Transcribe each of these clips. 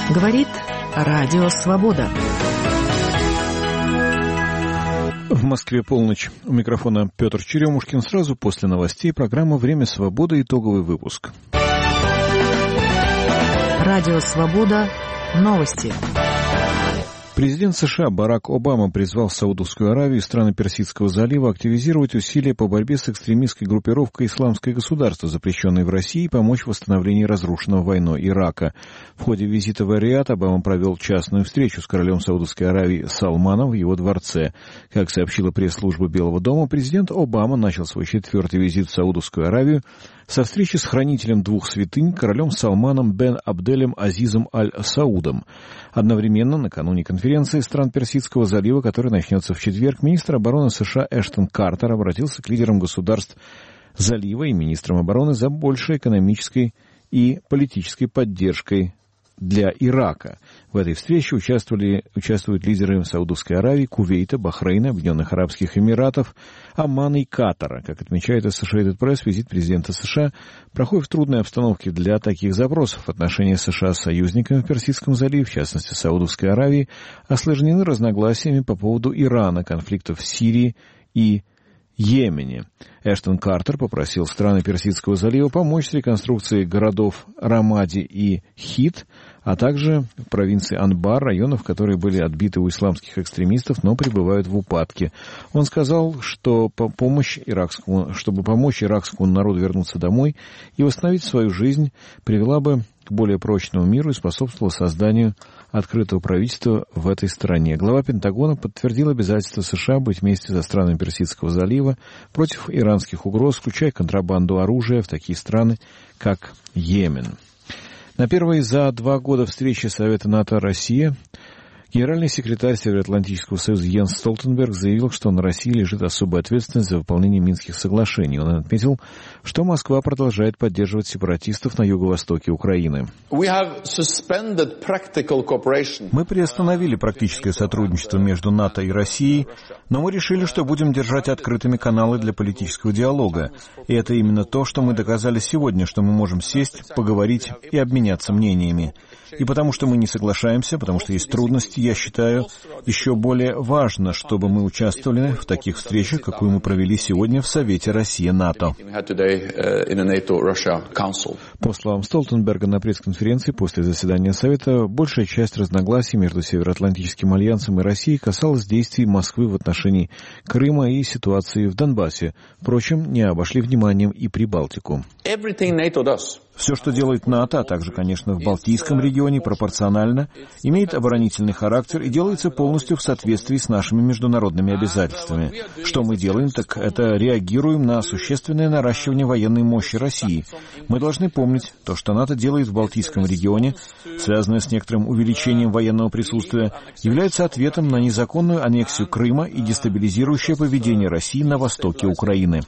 Говорит Радио Свобода. В Москве полночь. У микрофона Петр Черемушкин. Сразу после новостей программа «Время свободы». Итоговый выпуск. Радио Свобода. Новости. Президент США Барак Обама призвал Саудовскую Аравию и страны Персидского залива активизировать усилия по борьбе с экстремистской группировкой «Исламское государство», запрещенной в России, и помочь в восстановлении разрушенного войной Ирака. В ходе визита в Риад Обама провел частную встречу с королем Саудовской Аравии Салманом в его дворце. Как сообщила пресс-служба Белого дома, президент Обама начал свой 4-й визит в Саудовскую Аравию со встречи с хранителем двух святынь, королем Салманом бен Абделем Азизом Аль-Саудом. Одновременно, накануне конференции стран Персидского залива, которая начнется в четверг, министр обороны США Эштон Картер обратился к лидерам государств залива и министрам обороны за большей экономической и политической поддержкой для Ирака. В этой встрече участвуют лидеры Саудовской Аравии, Кувейта, Бахрейна, Объединенных Арабских Эмиратов, Омана и Катара. Как отмечает Associated Press, визит президента США проходит в трудной обстановке для таких запросов. Отношения США с союзниками в Персидском заливе, в частности Саудовской Аравии, осложнены разногласиями по поводу Ирана, конфликтов в Сирии и Йемене. Эштон Картер попросил страны Персидского залива помочь с реконструкцией городов Рамади и Хит, а также в провинции Анбар, районов, которые были отбиты у исламских экстремистов, но пребывают в упадке. Он сказал, что чтобы помочь иракскому народу вернуться домой и восстановить свою жизнь, привела бы к более прочному миру и способствовала созданию открытого правительства в этой стране. Глава Пентагона подтвердил обязательство США быть вместе со странами Персидского залива против иранских угроз, включая контрабанду оружия в такие страны, как Йемен. На первой за 2 года встречи Совета НАТО-Россия генеральный секретарь Североатлантического союза Йенс Столтенберг заявил, что на России лежит особая ответственность за выполнение Минских соглашений. Он отметил, что Москва продолжает поддерживать сепаратистов на юго-востоке Украины. Мы приостановили практическое сотрудничество между НАТО и Россией, но мы решили, что будем держать открытыми каналы для политического диалога. И это именно то, что мы доказали сегодня, что мы можем сесть, поговорить и обменяться мнениями. И потому что мы не соглашаемся, потому что есть трудности, я считаю, еще более важно, чтобы мы участвовали в таких встречах, какую мы провели сегодня в Совете Россия-НАТО. По словам Столтенберга, на пресс-конференции после заседания Совета большая часть разногласий между Североатлантическим альянсом и Россией касалась действий Москвы в отношении Крыма и ситуации в Донбассе. Впрочем, не обошли вниманием и Прибалтику. Все, что делает НАТО, а также, конечно, в Балтийском регионе, пропорционально, имеет оборонительный характер и делается полностью в соответствии с нашими международными обязательствами. Что мы делаем, так это реагируем на существенное наращивание военной мощи России. Мы должны помнить, то, что НАТО делает в Балтийском регионе, связанное с некоторым увеличением военного присутствия, является ответом на незаконную аннексию Крыма и дестабилизирующее поведение России на востоке Украины.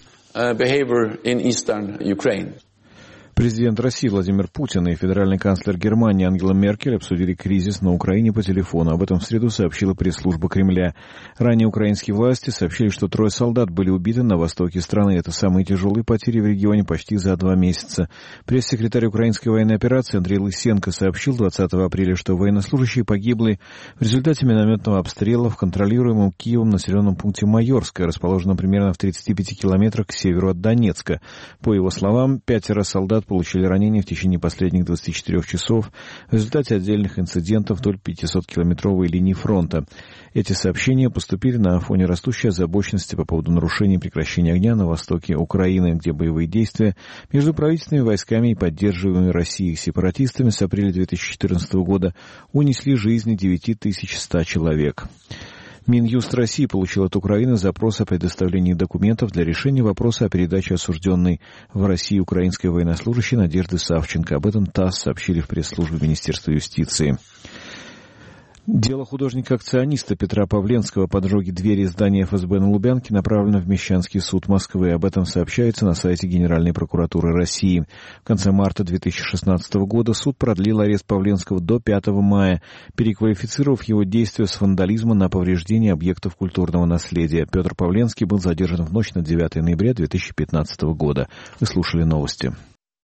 Президент России Владимир Путин и федеральный канцлер Германии Ангела Меркель обсудили кризис на Украине по телефону. Об этом в среду сообщила пресс-служба Кремля. Ранее украинские власти сообщили, что 3 солдат были убиты на востоке страны. Это самые тяжелые потери в регионе почти за 2 месяца. Пресс-секретарь украинской военной операции Андрей Лысенко сообщил 20 апреля, что военнослужащие погибли в результате минометного обстрела в контролируемом Киевом населенном пункте Майорское, расположенном примерно в 35 километрах к северу от Донецка. По его словам, 5 солдат получили ранения в течение последних 24 часов в результате отдельных инцидентов вдоль 500-километровой линии фронта. Эти сообщения поступили на фоне растущей озабоченности по поводу нарушения прекращения огня на востоке Украины, где боевые действия между правительственными войсками и поддерживаемыми Россией сепаратистами с апреля 2014 года унесли жизни 9100 человек. Минюст России получил от Украины запрос о предоставлении документов для решения вопроса о передаче осужденной в России украинской военнослужащей Надежды Савченко. Об этом ТАСС сообщили в пресс-службе Министерства юстиции. Дело художника-акциониста Петра Павленского о поджоге двери здания ФСБ на Лубянке направлено в Мещанский суд Москвы. Об этом сообщается на сайте Генеральной прокуратуры России. В конце марта 2016 года суд продлил арест Павленского до 5 мая, переквалифицировав его действия с вандализма на повреждение объектов культурного наследия. Петр Павленский был задержан в ночь на 9 ноября 2015 года. Вы слушали новости.